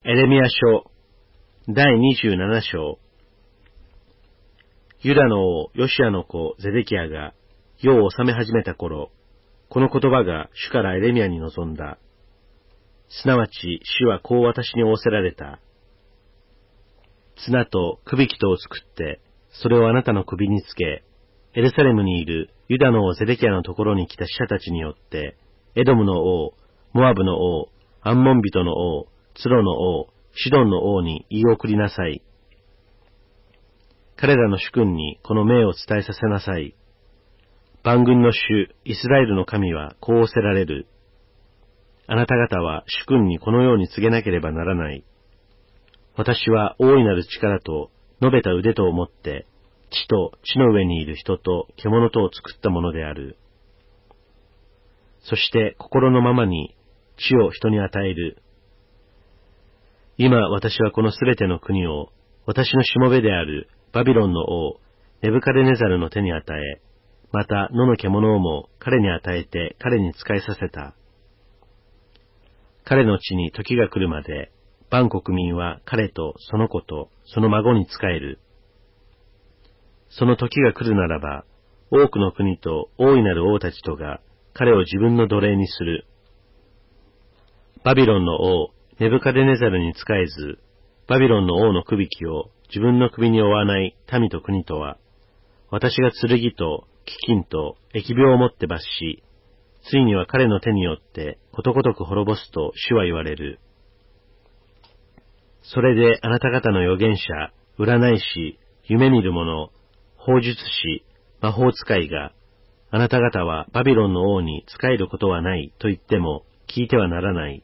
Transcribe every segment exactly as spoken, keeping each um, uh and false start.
エレミヤ書だいにじゅうなな章。ユダの王ヨシアの子ゼデキヤが世を治め始めた頃、この言葉が主からエレミヤに臨んだ。すなわち主はこう私に仰せられた。綱とくびきとを作って、それをあなたの首につけ、エルサレムにいるユダの王ゼデキヤのところに来た使者たちによって、エドムの王、モアブの王、アンモン人の王、ツロの王、シドンの王に言い送りなさい。彼らの主君にこの命を伝えさせなさい。万軍の主、イスラエルの神はこう仰せられる。あなた方は主君にこのように告げなければならない。私は大いなる力と伸べた腕とをもって、地と地の上にいる人と獣とを作ったものである。そして心のままに地を人に与える。今私はこのすべての国を私のしもべであるバビロンの王ネブカデネザルの手に与え、また野の獣をも彼に与えて彼に仕えさせた。彼の地に時が来るまで、万国民は彼とその子とその孫に仕える。その時が来るならば、多くの国と大いなる王たちとが彼を自分の奴隷にする。バビロンの王ネブカデネザルに仕えず、バビロンの王のくびきを自分の首に負わない民と国とは、私が剣と飢饉と疫病をもって罰し、ついには彼の手によってことごとく滅ぼすと主は言われる。それであなた方の預言者、占い師、夢見る者、法術師、魔法使いが、あなた方はバビロンの王に仕えることはないと言っても聞いてはならない。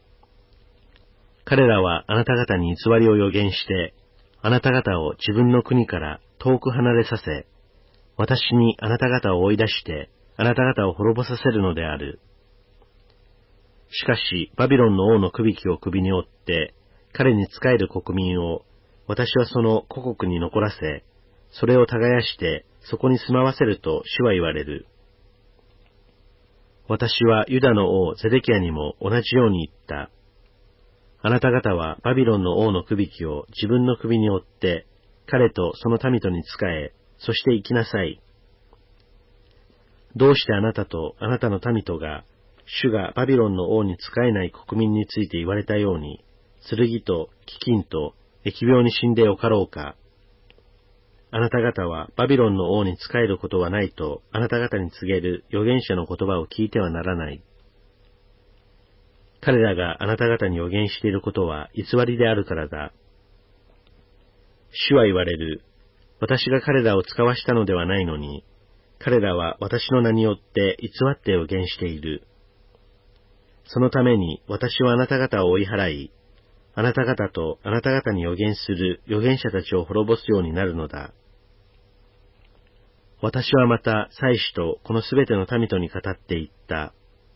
彼らはあなた方に偽りを予言して、あなた方を自分の国から遠く離れさせ、私にあなた方を追い出して、あなた方を滅ぼさせるのである。しかし、バビロンの王のくびきを首に折って、彼に仕える国民を、私はその故国に残らせ、それを耕して、そこに住まわせると主は言われる。私はユダの王ゼデキヤにも同じように言った。あなた方はバビロンの王のくびきを自分の首に折って、彼とその民とに仕え、そして生きなさい。どうしてあなたとあなたの民とが、主がバビロンの王に仕えない国民について言われたように、剣と飢饉と疫病に死んでよかろうか。あなた方はバビロンの王に仕えることはないとあなた方に告げる預言者の言葉を聞いてはならない。彼らがあなた方に予言していることは偽りであるからだ。主は言われる。私が彼らを使わしたのではないのに、彼らは私の名によって偽って予言している。そのために私はあなた方を追い払い、あなた方とあなた方に予言する預言者たちを滅ぼすようになるのだ。私はまた祭司とこのすべての民とに語って言った。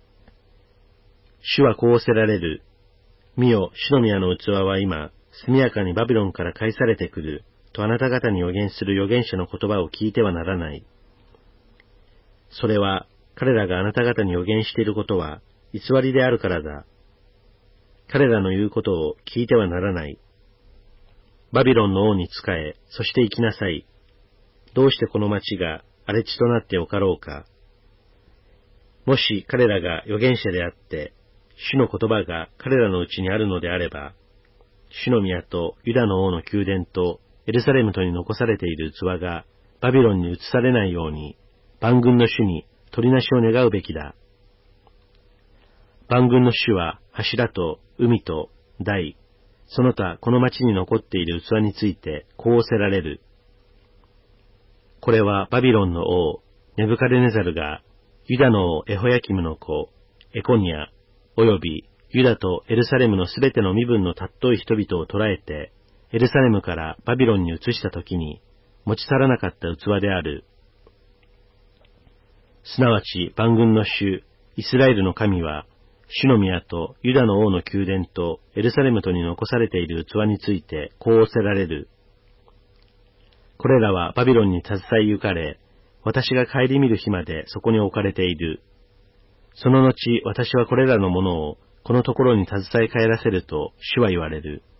主はこう仰せられる。見よ、シドミヤの器は今、速やかにバビロンから返されてくる、とあなた方に予言する預言者の言葉を聞いてはならない。それは、彼らがあなた方に予言していることは、偽りであるからだ。彼らの言うことを聞いてはならない。バビロンの王に仕え、そして生きなさい。どうしてこの町が荒れ地となってよかろうか。もし彼らが預言者であって、主の言葉が彼らのうちにあるのであれば、主の宮とユダの王の宮殿とエルサレムとに残されている器がバビロンに移されないように、万軍の主に取りなしを願うべきだ。万軍の主は柱と海と台、その他この町に残っている器についてこう仰せられる。これはバビロンの王ネブカデネザルがユダの王エホヤキムの子エコニアおよびユダとエルサレムのすべての身分の尊い人々を捕らえて、エルサレムからバビロンに移したときに、持ち去らなかった器である。すなわち万軍の主、イスラエルの神は、主の宮とユダの王の宮殿とエルサレムとに残されている器について、こう仰せられる。これらはバビロンに携えゆかれ、私が顧みる日までそこに置かれている。その後、私はこれらのものをこのところに携え帰らせると主は言われる。